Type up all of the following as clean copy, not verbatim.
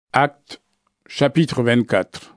Actes, chapitre 24.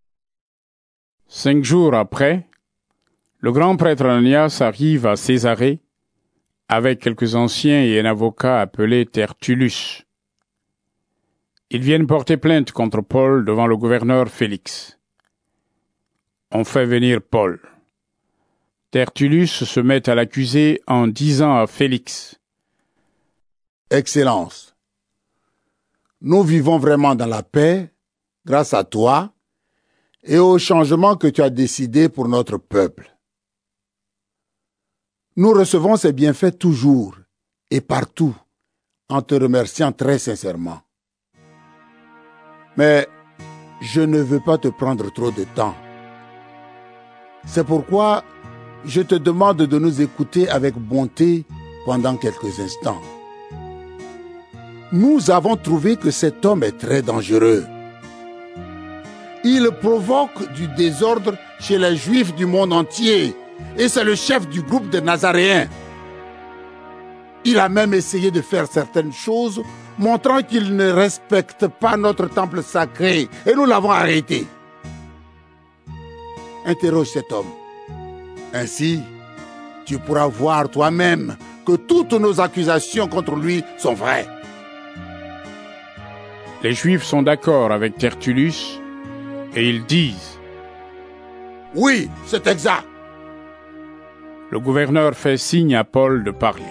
5 jours après, le grand prêtre Ananias arrive à Césarée avec quelques anciens et un avocat appelé Tertullus. Ils viennent porter plainte contre Paul devant le gouverneur Félix. On fait venir Paul. Tertullus se met à l'accuser en disant à Félix: Excellence, nous vivons vraiment dans la paix grâce à toi et au changement que tu as décidé pour notre peuple. Nous recevons ces bienfaits toujours et partout en te remerciant très sincèrement. Mais je ne veux pas te prendre trop de temps. C'est pourquoi je te demande de nous écouter avec bonté pendant quelques instants. Nous avons trouvé que cet homme est très dangereux. Il provoque du désordre chez les Juifs du monde entier et c'est le chef du groupe des Nazaréens. Il a même essayé de faire certaines choses montrant qu'il ne respecte pas notre temple sacré et nous l'avons arrêté. Interroge cet homme. Ainsi, tu pourras voir toi-même que toutes nos accusations contre lui sont vraies. Les Juifs sont d'accord avec Tertullus et ils disent: Oui, c'est exact. Le gouverneur fait signe à Paul de parler.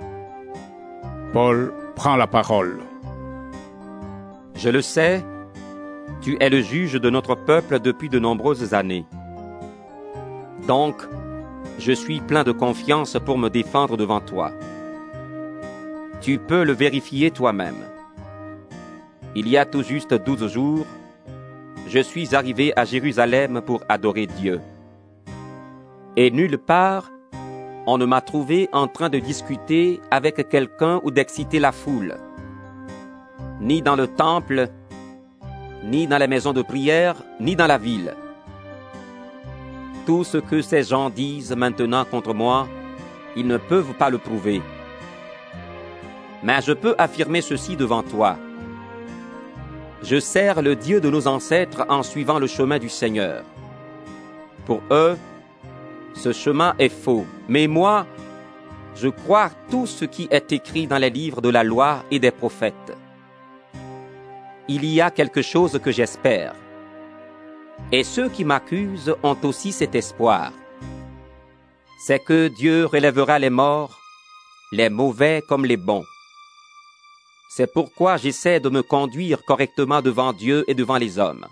Paul prend la parole. Je le sais, tu es le juge de notre peuple depuis de nombreuses années. Donc, je suis plein de confiance pour me défendre devant toi. Tu peux le vérifier toi-même. Il y a tout juste 12 jours, je suis arrivé à Jérusalem pour adorer Dieu. Et nulle part, on ne m'a trouvé en train de discuter avec quelqu'un ou d'exciter la foule. Ni dans le temple, ni dans les maisons de prière, ni dans la ville. Tout ce que ces gens disent maintenant contre moi, ils ne peuvent pas le prouver. Mais je peux affirmer ceci devant toi. Je sers le Dieu de nos ancêtres en suivant le chemin du Seigneur. Pour eux, ce chemin est faux, mais moi, je crois tout ce qui est écrit dans les livres de la loi et des prophètes. Il y a quelque chose que j'espère. Et ceux qui m'accusent ont aussi cet espoir. C'est que Dieu relèvera les morts, les mauvais comme les bons. C'est pourquoi j'essaie de me conduire correctement devant Dieu et devant les hommes.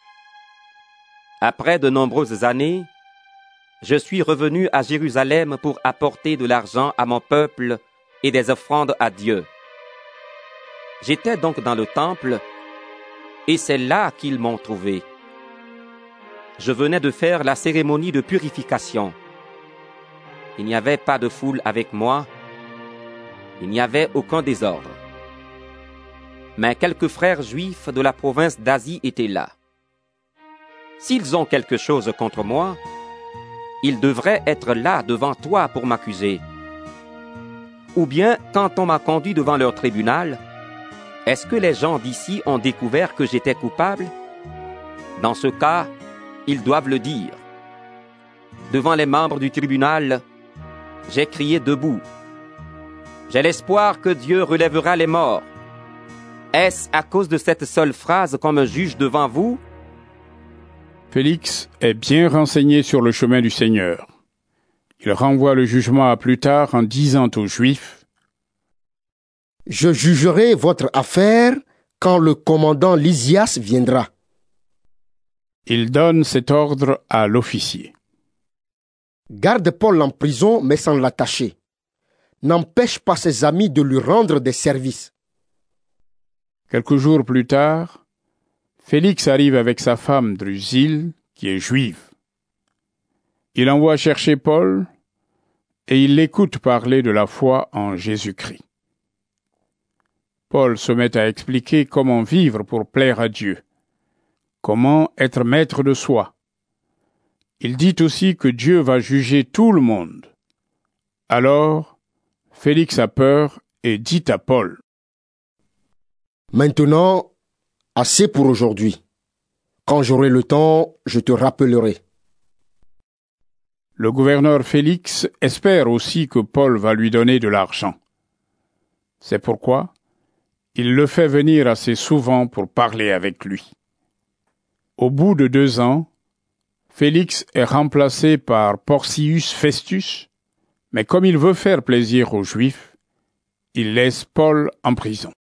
Après de nombreuses années, je suis revenu à Jérusalem pour apporter de l'argent à mon peuple et des offrandes à Dieu. J'étais donc dans le temple, et c'est là qu'ils m'ont trouvé. Je venais de faire la cérémonie de purification. Il n'y avait pas de foule avec moi, il n'y avait aucun désordre. Mais quelques frères juifs de la province d'Asie étaient là. S'ils ont quelque chose contre moi, ils devraient être là devant toi pour m'accuser. Ou bien, quand on m'a conduit devant leur tribunal, est-ce que les gens d'ici ont découvert que j'étais coupable? Dans ce cas, ils doivent le dire. Devant les membres du tribunal, j'ai crié debout. J'ai l'espoir que Dieu relèvera les morts. Est-ce à cause de cette seule phrase qu'on me juge devant vous? Félix est bien renseigné sur le chemin du Seigneur. Il renvoie le jugement à plus tard en disant aux Juifs: Je jugerai votre affaire quand le commandant Lysias viendra. Il donne cet ordre à l'officier. Garde Paul en prison, mais sans l'attacher. N'empêche pas ses amis de lui rendre des services. Quelques jours plus tard, Félix arrive avec sa femme Drusille, qui est juive. Il envoie chercher Paul et il l'écoute parler de la foi en Jésus-Christ. Paul se met à expliquer comment vivre pour plaire à Dieu, comment être maître de soi. Il dit aussi que Dieu va juger tout le monde. Alors, Félix a peur et dit à Paul: Maintenant, Assez pour aujourd'hui. Quand j'aurai le temps, je te rappellerai. Le gouverneur Félix espère aussi que Paul va lui donner de l'argent. C'est pourquoi il le fait venir assez souvent pour parler avec lui. Au bout de 2 ans, Félix est remplacé par Porcius Festus, mais comme il veut faire plaisir aux Juifs, il laisse Paul en prison.